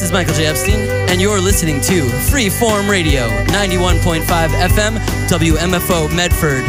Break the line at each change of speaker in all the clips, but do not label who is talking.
is Michael J. Epstein, and you're listening to Freeform Radio, 91.5 FM, WMFO Medford.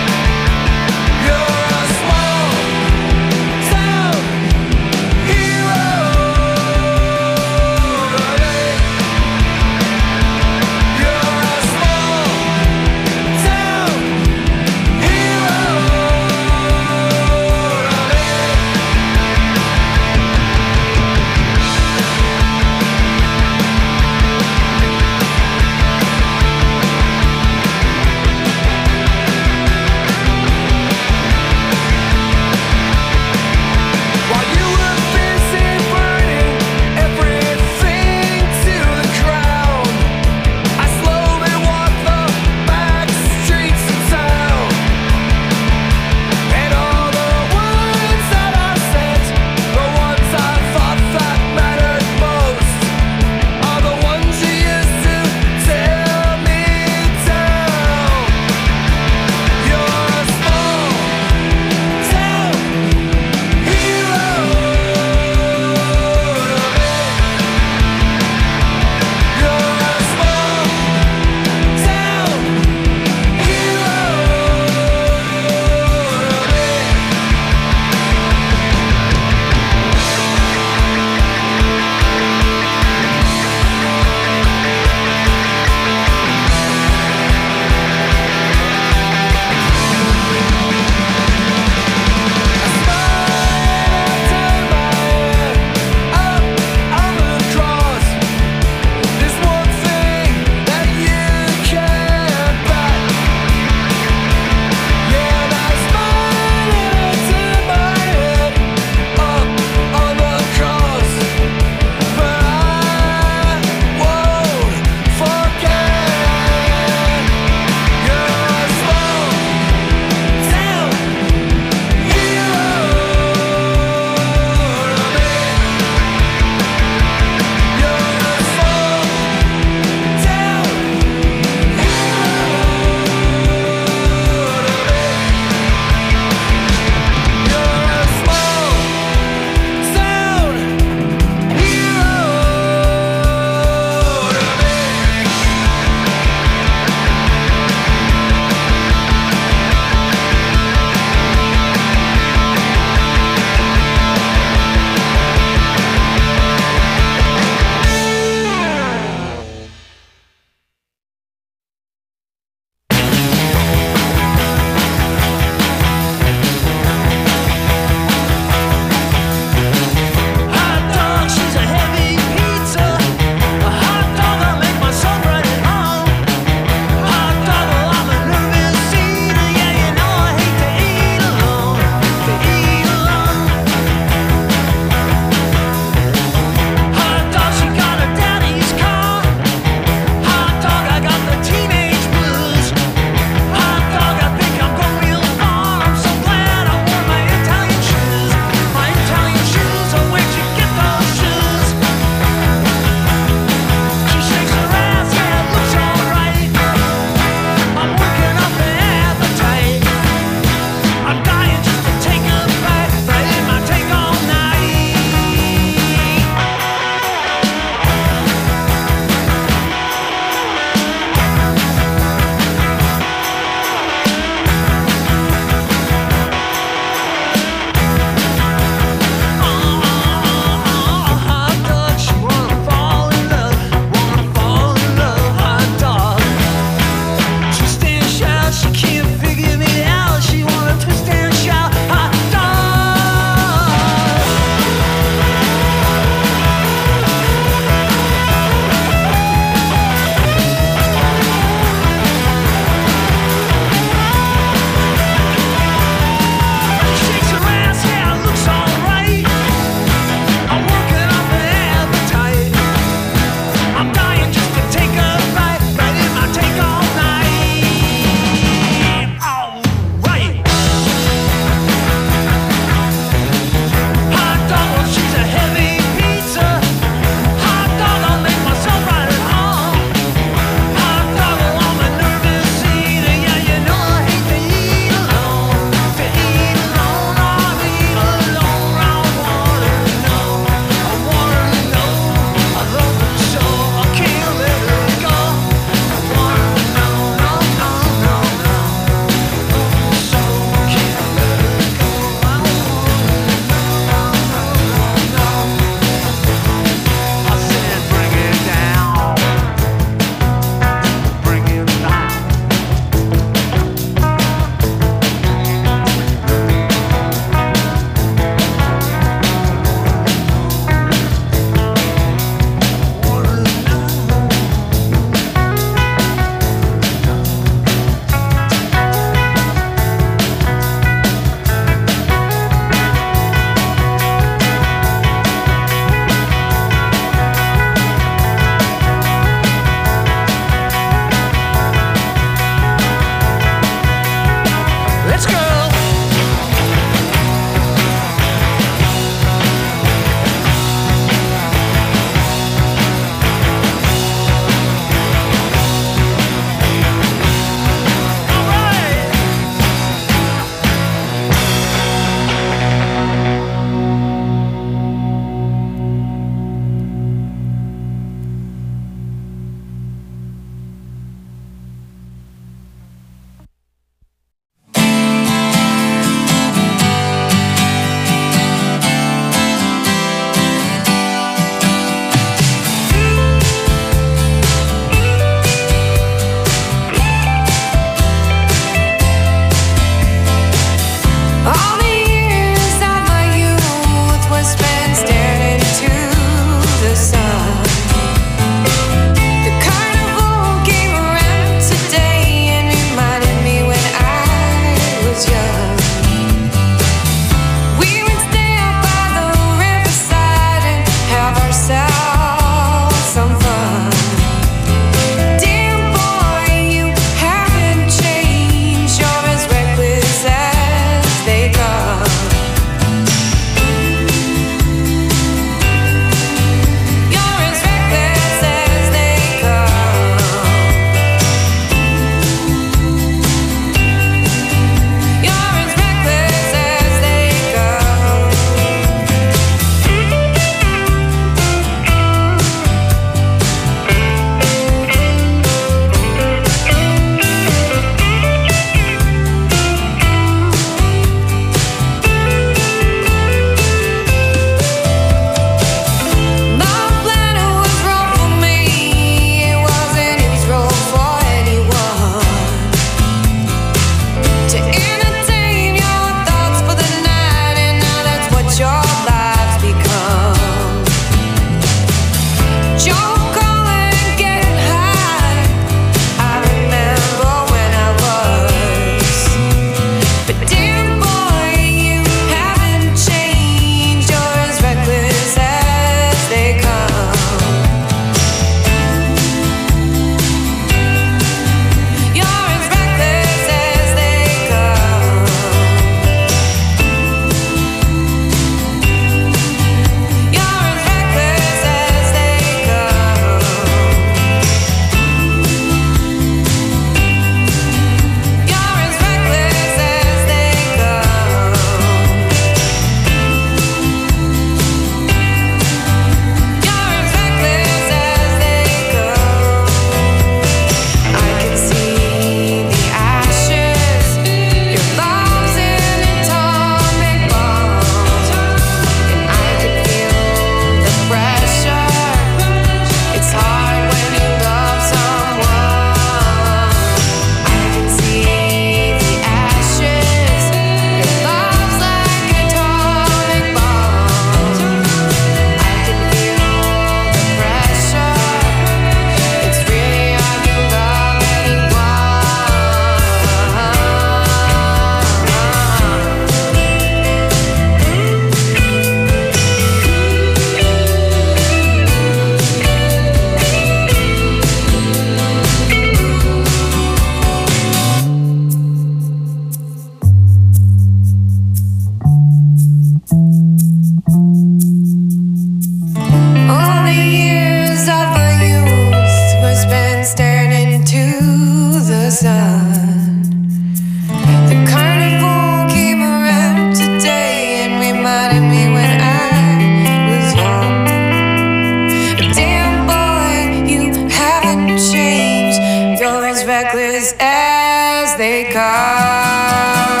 they come.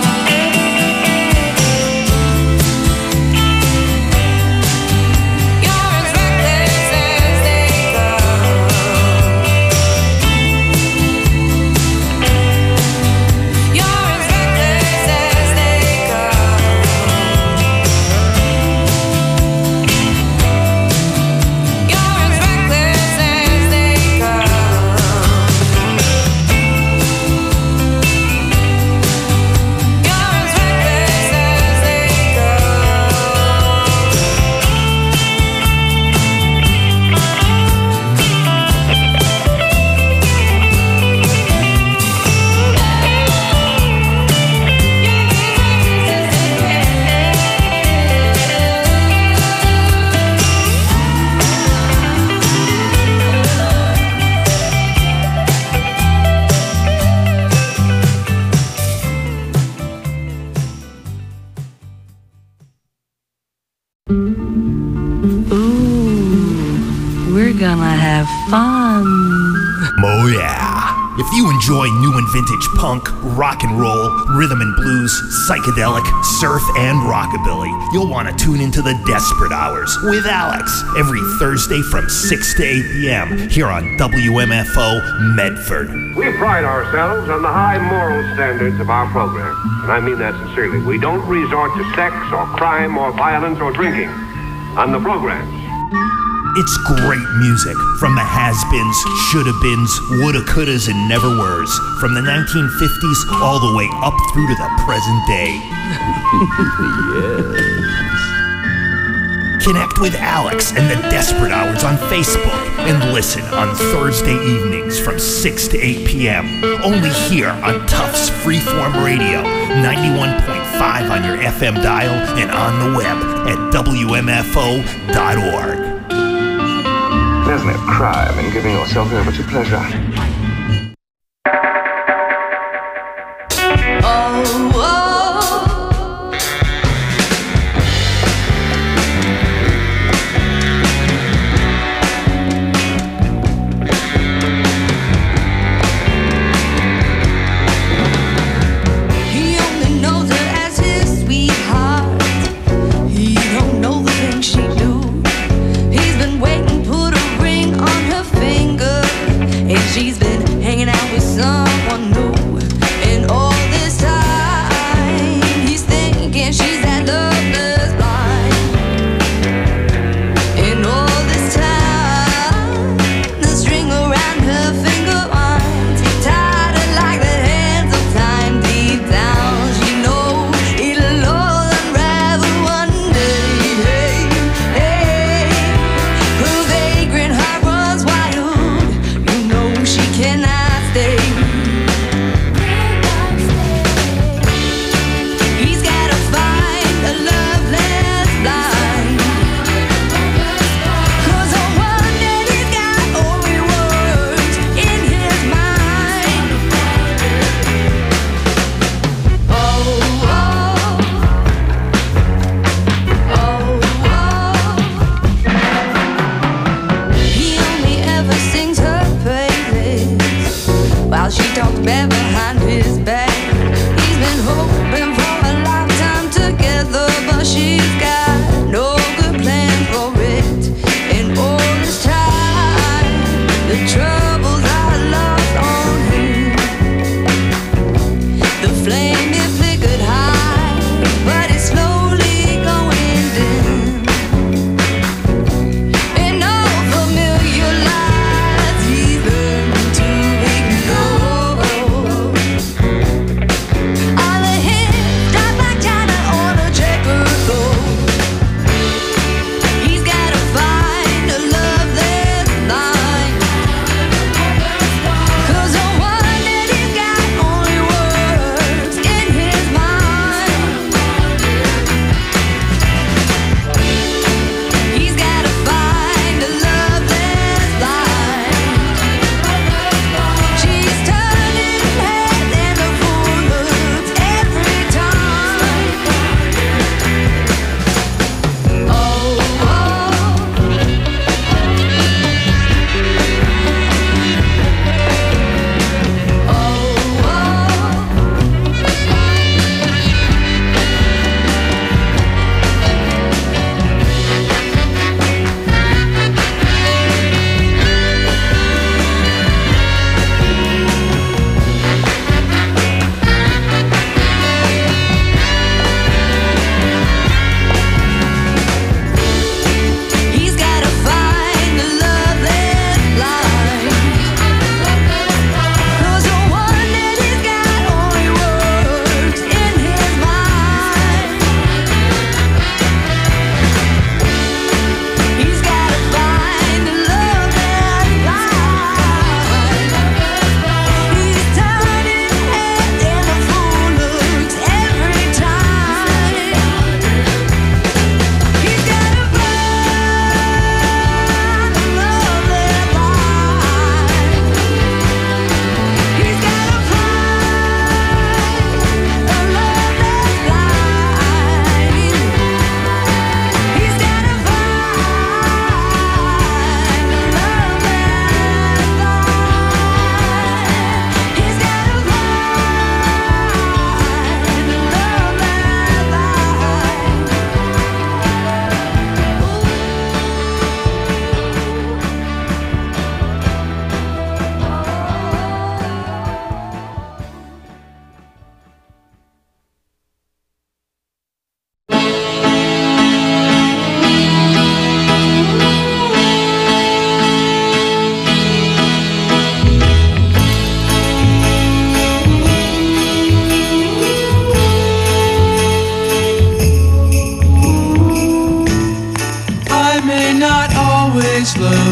Gonna have fun.
Oh yeah. If you enjoy new and vintage punk, rock and roll, rhythm and blues, psychedelic, surf, and rockabilly, you'll want to tune into the Desperate Hours with Alex every Thursday from 6 to 8 p.m. here on WMFO Medford.
We pride ourselves on the high moral standards of our program, and I mean that sincerely. We don't resort to sex or crime or violence or drinking on the programs.
It's great music from the has-beens, shoulda-beens, woulda, couldas, and never-weres, from the 1950s all the way up through to the present day. Yes. Connect with Alex and the Desperate Hours on Facebook and listen on Thursday evenings from 6 to 8 p.m. Only here on Tufts Freeform Radio, 91.5 on your FM dial and on the web at WMFO.org.
There's no crime in giving yourself over to pleasure.
Oh, oh. He only knows her as his sweetheart. He don't know the things she do. He's been waiting, put a ring on her finger, and she's been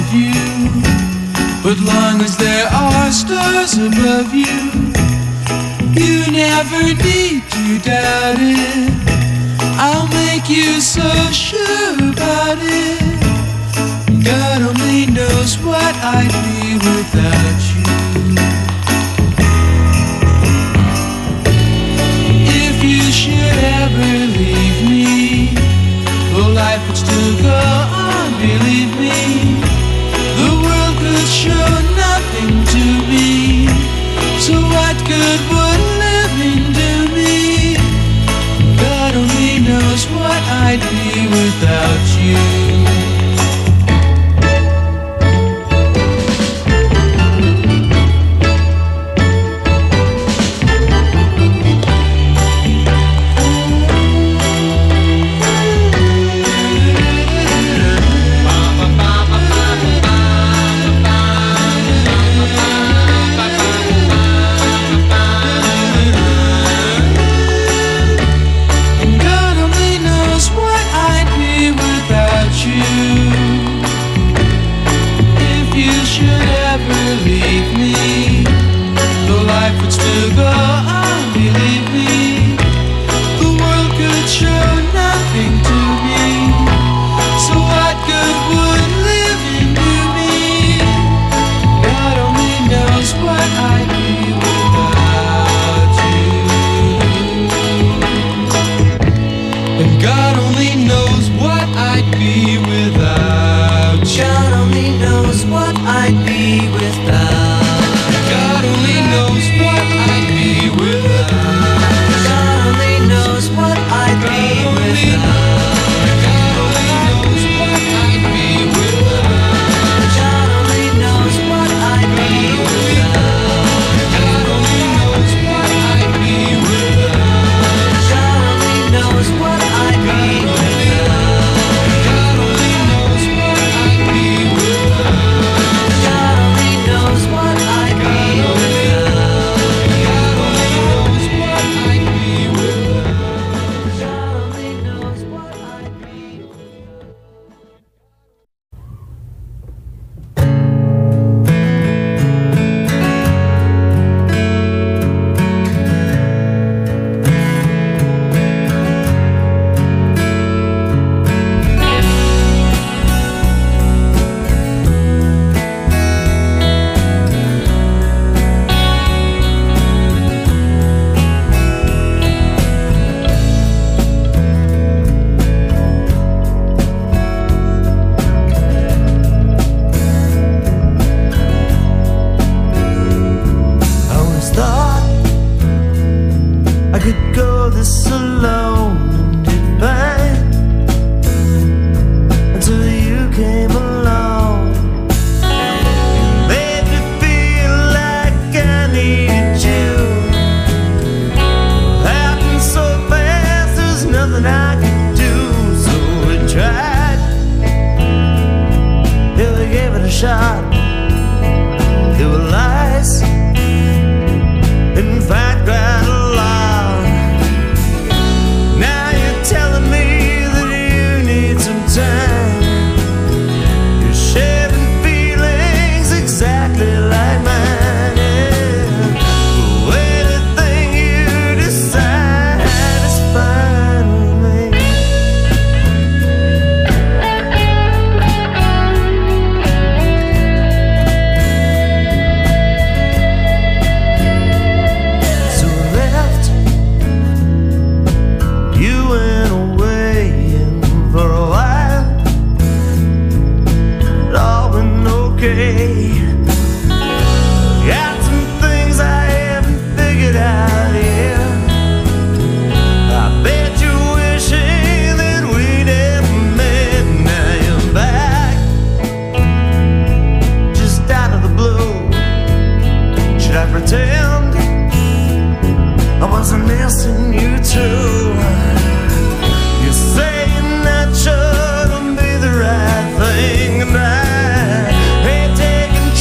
you. But long as there are stars above you, you never need to doubt it. I'll make you so sure about it. God only knows what I'd be without you. If you should ever leave me, well, life would still go on, believe me. The world could show nothing to me, so what good would living do me? God only knows what I'd be without you.
Taking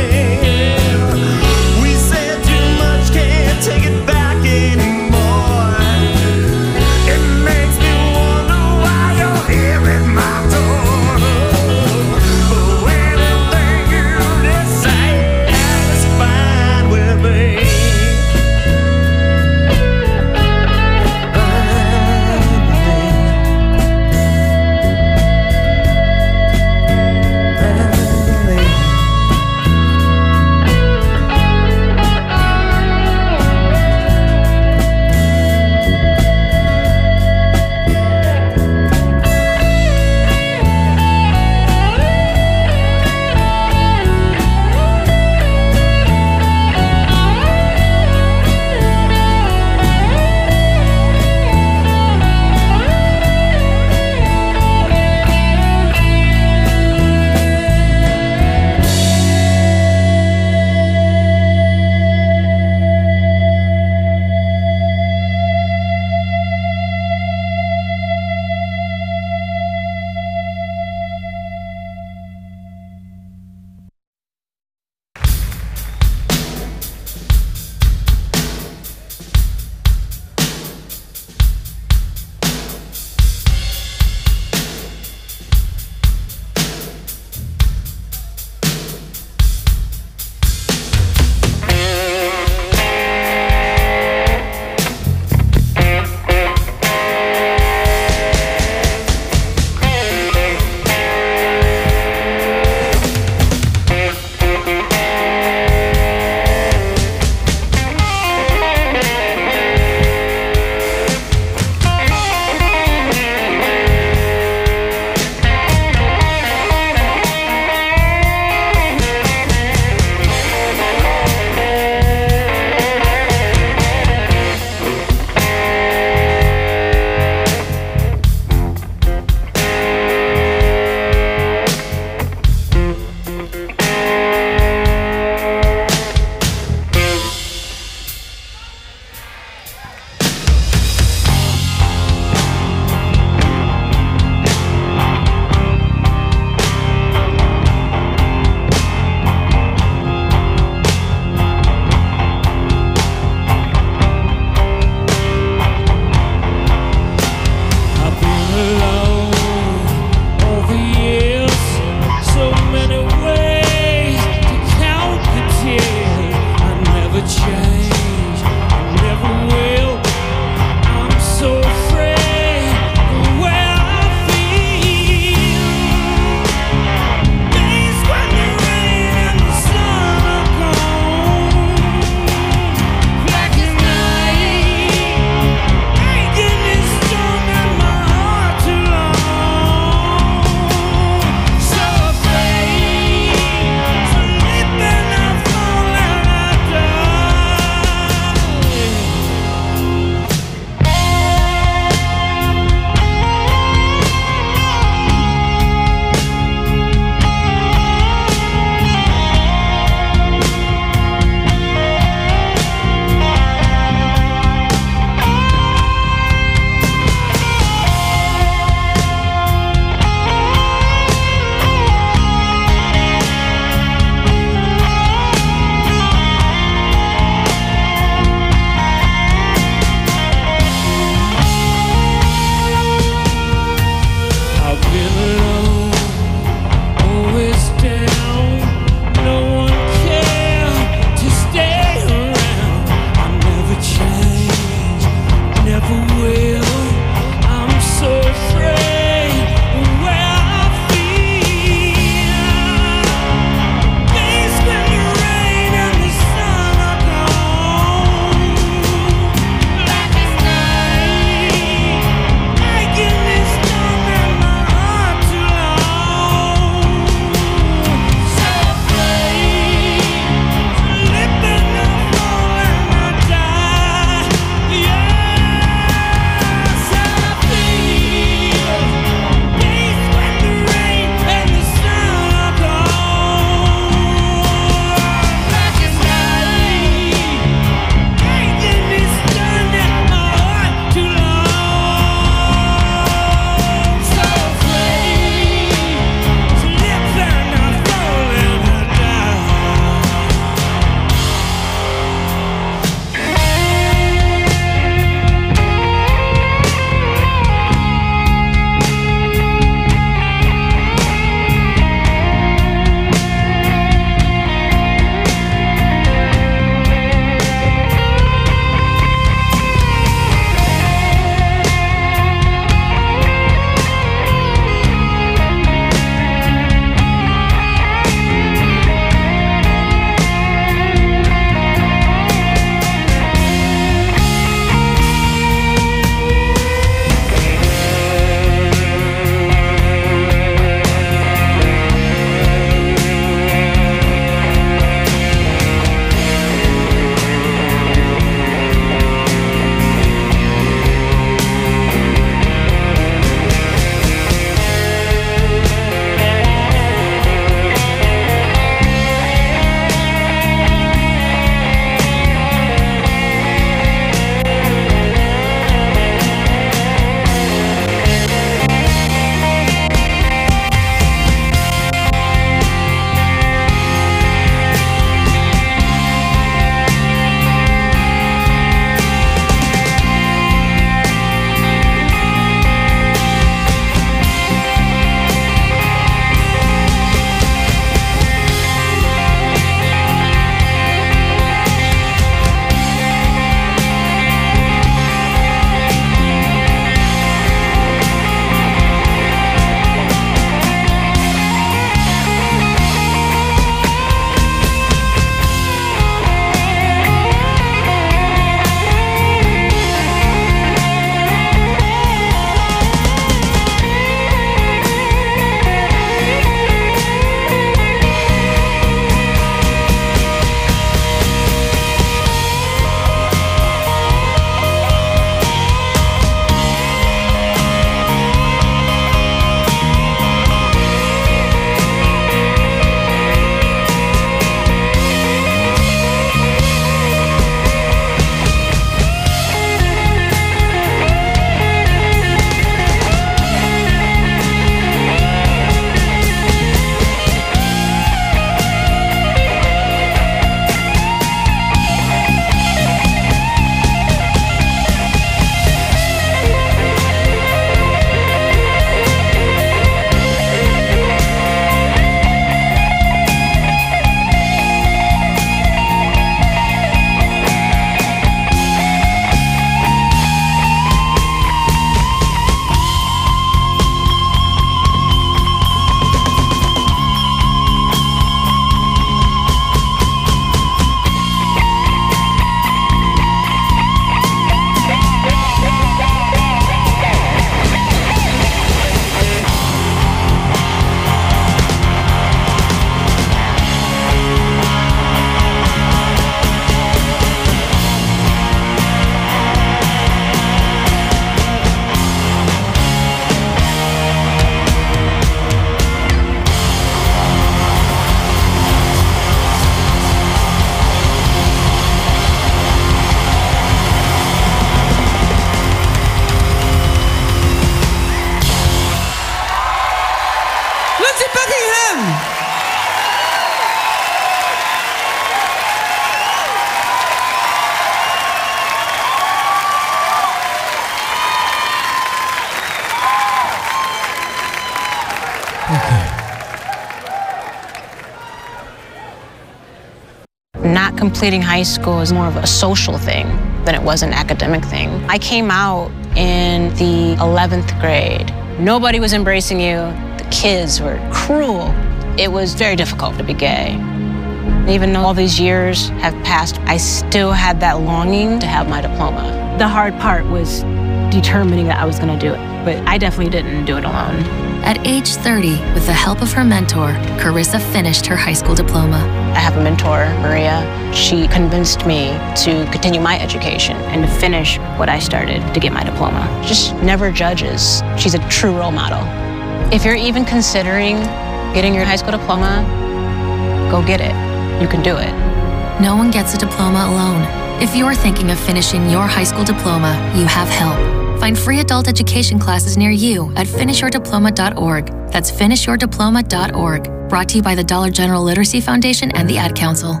Not completing high school is more of a social thing than it was an academic thing. I came out in the 11th grade. Nobody was embracing you. The kids were cruel. It was very difficult to be gay. Even though all these years have passed, I still had that longing to have my diploma. The hard part was determining that I was going to do it, but I definitely didn't do it alone.
At age 30, with the help of her mentor, Carissa finished her high school diploma.
I have a mentor, Maria. She convinced me to continue my education and to finish what I started to get my diploma. Just never judges. She's a true role model. If you're even considering getting your high school diploma, go get it. You can do it.
No one gets a diploma alone. If you're thinking of finishing your high school diploma, you have help. Find free adult education classes near you at finishyourdiploma.org. That's finishyourdiploma.org. Brought to you by the Dollar General Literacy Foundation and the Ad Council.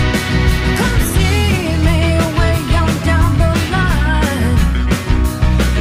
Come see me way on down the line.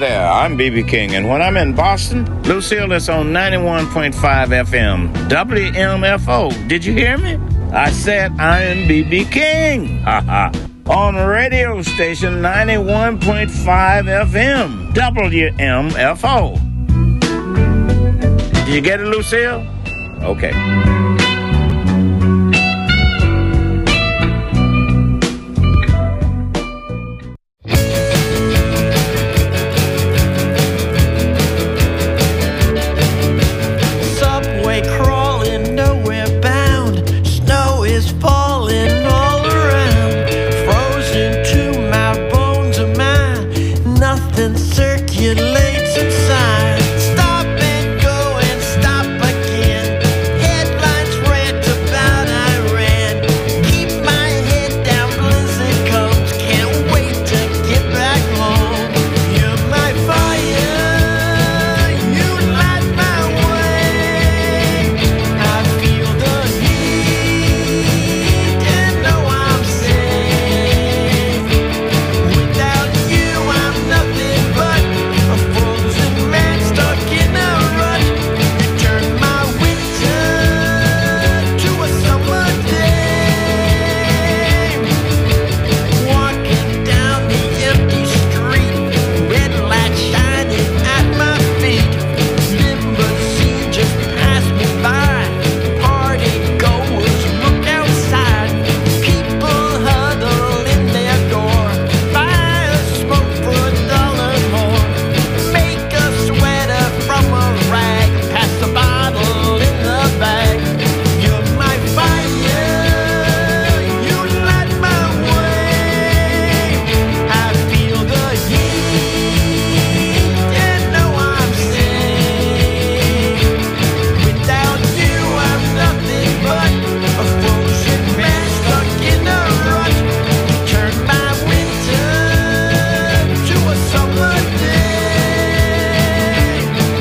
there, I'm B.B. King, and when I'm in Boston, Lucille is on 91.5 FM, WMFO. Did you hear me? I said I am B.B. King. Ha on radio station 91.5 FM, WMFO. Did you get it, Lucille? Okay.
Subway crawling, nowhere bound. Snow is falling all around. Frozen to my bones of mine. Nothing circulates inside. Stop and go and stop again. Headlines rant about Iran. Keep my head down, blizzard comes. Can't wait to get back home. You're my fire, you light my way. I feel the heat and know I'm safe. Without you I'm nothing but a frozen man stuck in a rut. You turn my winter to a summer day. Walking down the empty street, red light shining at my feet. Limousine just passed me by. Party goers look outside. People huddle in their door. Buy a smoke for $1 more. Make a sweater from a rag. Pass the bottle in the bag. You're my fire, you light my way. I feel the heat and know I'm safe. Without you I'm nothing but a frozen man stuck in a rut. You turn my winter to a summer day.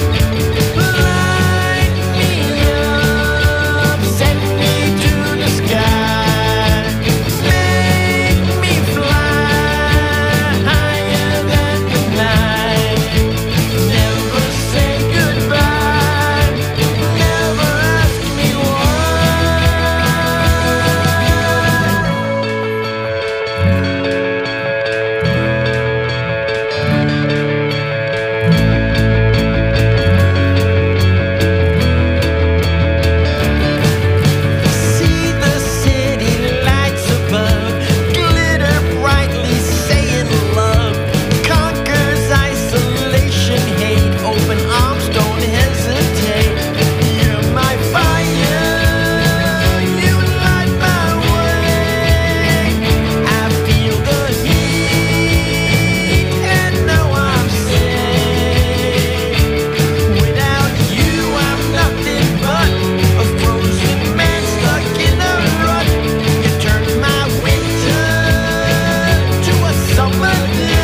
Light me up, set me to the sky. Make me fly higher than the night. Never say goodbye, never ask me why. See the city lights above, glitter brightly, saying love conquers isolation, hate. Open arms, don't hesitate. You're my fire, you light my way. I feel the heat and know I'm safe. Without you I'm nothing but a frozen man stuck in a rut. You turn my winter to a summer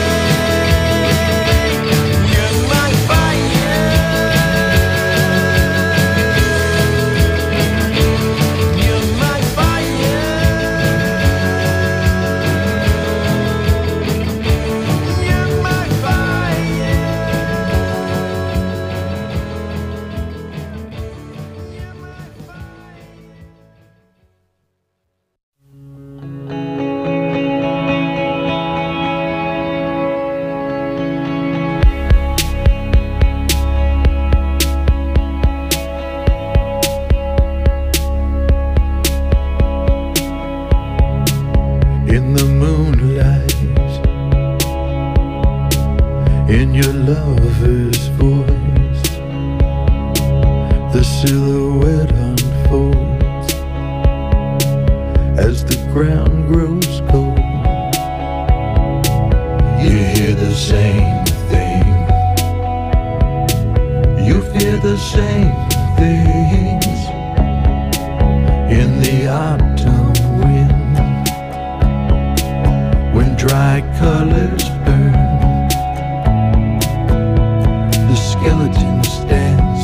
day. You're my fire, you're my fire, you're my fire.
In the moonlight, in your lover's voice, the silhouette unfolds as the ground grows cold. You hear the same thing, you fear the same things in the autumn wind, when dry colors burn, the skeletons dance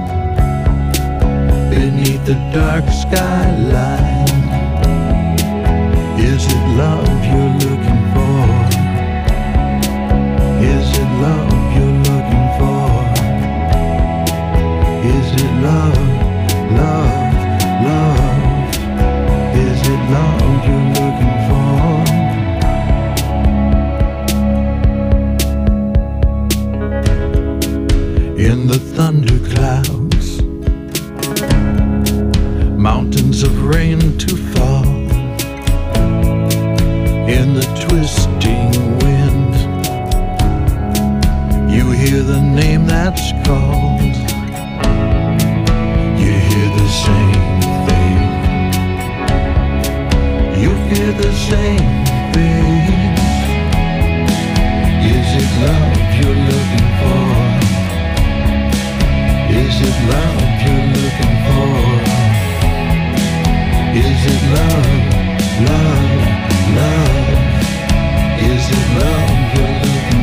beneath the dark skyline. Is it love you're looking for? Is it love you're in the thunderclouds, mountains of rain to fall, in the twisting wind, you hear the name that's called, you hear the same thing, you hear the same thing. Is it love you're looking for? Is it love you're looking for? Is it love, love, love? Is it love you're looking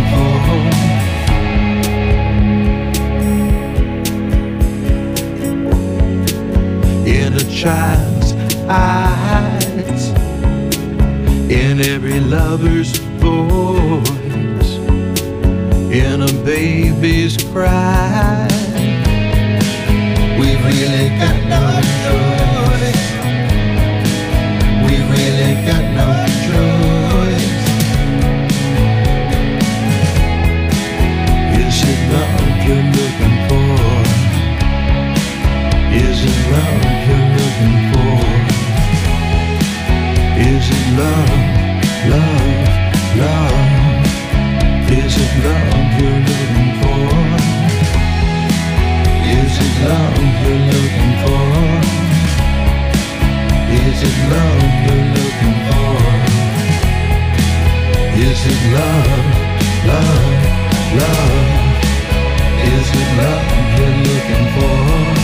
for? In a child's eyes, in every lover's voice, in a baby's cry, we've really got no choice. We've really got no choice. Is it love you're looking for? Is it love you're looking for? Is it love, love, love? Is it love you're looking for? Is it love you're looking for? Is it love you're looking for? Is it love, love, love? Is it love you're looking for?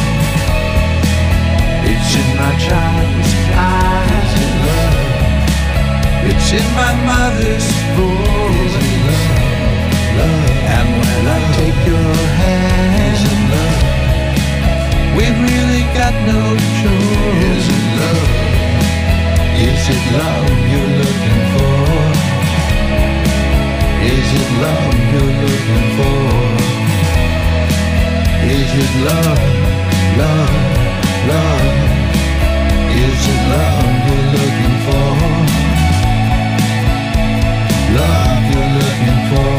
It's in my child's eyes. Is it love? It's in my mother's voice. Is it love, love? And when I take your hand, is it love? We've really got no choice. Is it love? Is it love you're looking for? Is it love you're looking for? Is it love, love, love? Is it love you're looking for? Love you're looking for?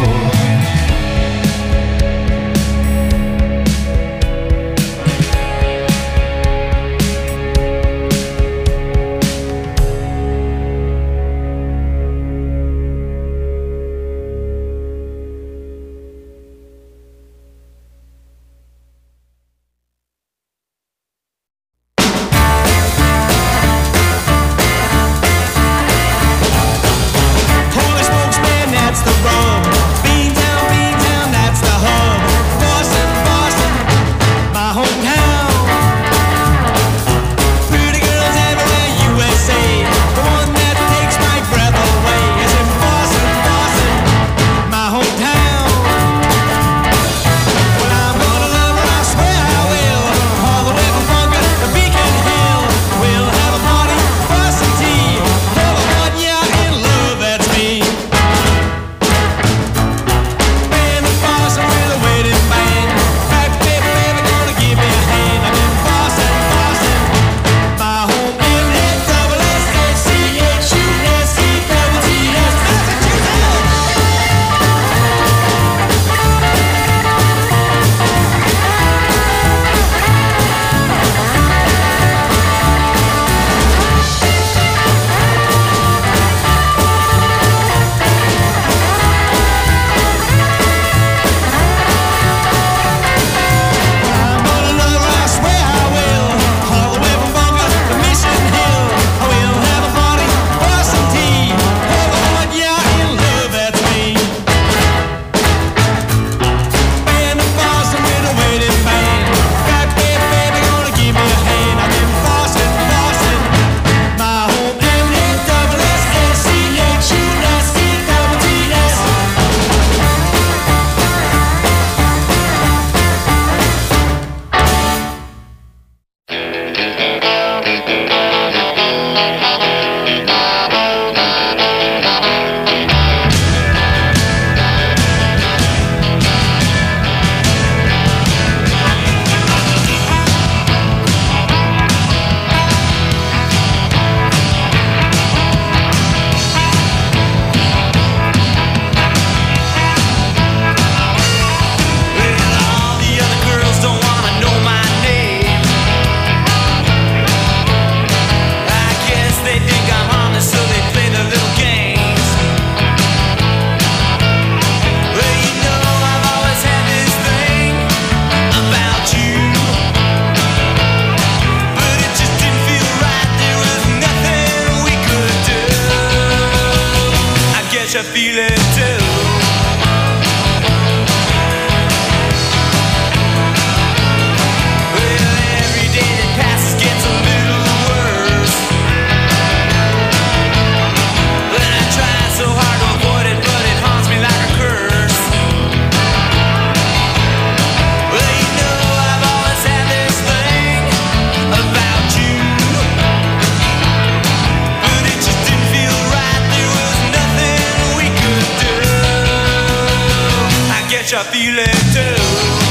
feel it too.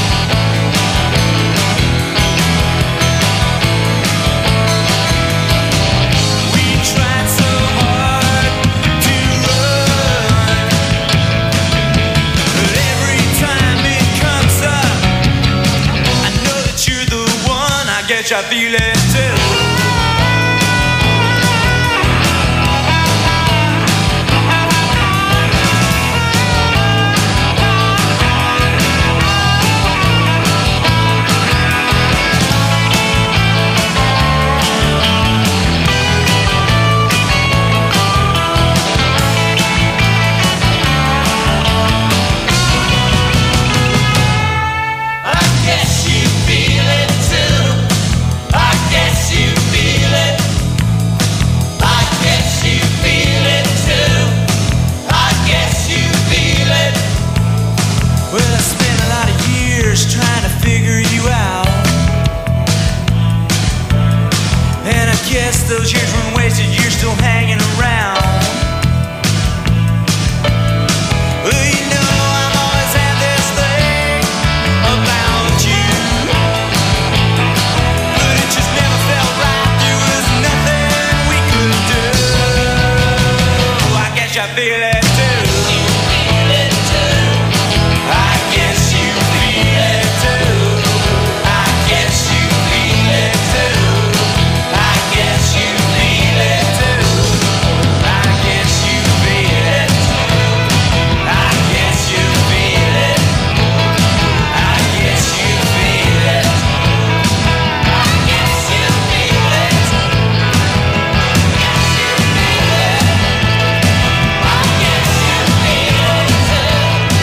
We tried so hard to run, but every time it comes up, I know that you're the one. I guess I feel it too. Trying to figure you out, and I guess those years weren't wasted. You're still hanging around. Well, you know I've always had this thing about you, but it just never felt right. There was nothing we could do. I guess I feel it too. I guess you feel it too. I guess you feel it too. I guess you feel it too. I guess you feel it too. I guess you feel it. I guess you feel it. I guess you feel it. I guess you feel it too.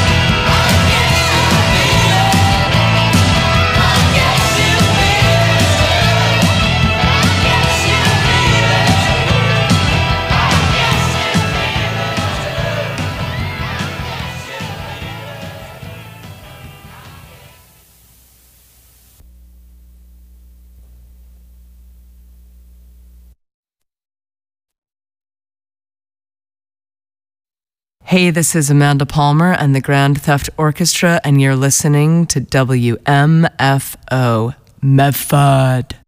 Hey, this is Amanda Palmer and the Grand Theft Orchestra, and you're listening to WMFO Medford.